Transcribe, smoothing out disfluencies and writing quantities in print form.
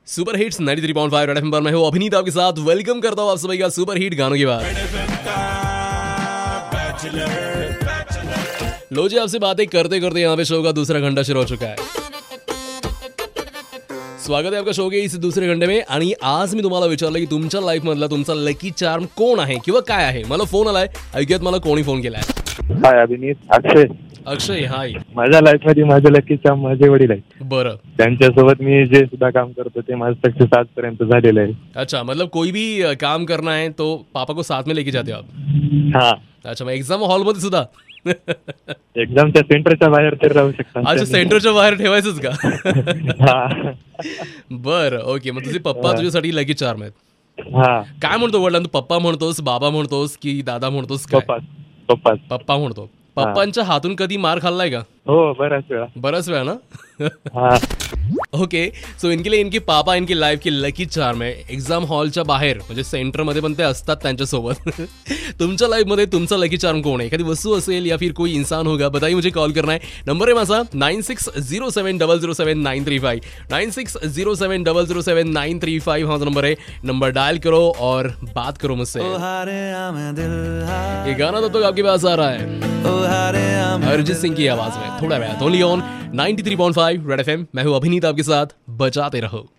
Super hits 93.5 red FM पर मैं हूं अभिनीत आपके साथ। वेलकम करता हूं आप सभी का सुपर हिट गानों की बात। लो जी, आपसे बातें करते करते यहाँ पे शो का दूसरा घंटा शुरू हो चुका है। स्वागत आहे आपका शो के इस दुसऱ्या घंटे में। आणि आज मी तुम्हाला विचारलं की तुमच्या लाईफ मधला तुमचा लकी चार्म कोण आहे किंवा काय आहे। मला फोन आलाय, ऐकूयात मला कोणी फोन केलाय। हाय अभिनीत, अक्षय हाय। माझ्या लाईफ मध्ये माझे लकी चार्म माझे वडील आहेत। बरं, त्यांच्यासोबत मी जे सुद्धा काम करतो ते माझं सक्सेस आजपर्यंत झालेलं आहे। अच्छा, मतलब कोई भी काम करना है तो पापा को साथ में लेके जाते हो आप? हा, अच्छा, मग एक्झाम हॉल मध्ये सुद्धा? एक्झामच्या सेंटरच्या बाहेर तर राहू शकतात। अच्छा, सेंटरच्या बाहेर ठेवायचंच का? हा, बरं, ओके। मग तुझे पप्पा तुझ्यासाठी लकी चार्म आहेत। हा, काय म्हणतो वडिलांना? तू पप्पा म्हणतोस, बाबा म्हणतोस की दादा म्हणतोस? काय पप्पा पप्पा म्हणतो। पप्पांच्या हातून कधी मार खाल्लाय का? हो, बऱ्याच वेळा ना? हा, ओके, सो इनके लिए इनके पापा इनकी लाइफ की लकी चार्म आहे। एक्झाम हॉलच्या बाहेर म्हणजे सेंटरमध्ये पण ते असतात त्यांच्यासोबत। तुमच्या लाईफमध्ये तुमचा लकी चार्म कोण आहे? एखादी वस्तू असेल या फिर कोई इंसान होगा, बताइए मुझे। कॉल करना है, नंबर है माझा 9607007935 9607007935 हाँ नंबर है। नंबर डायल करो और बात करो मुझसे। ये गाना तब तक आपके पास आ रहा है अरिजीत सिंह की आवाज में, थोड़ा वेळ ओनली ऑन 93.5 रेड एफएम। मैं हूं अभिनीत आपके साथ, बजाते रहो।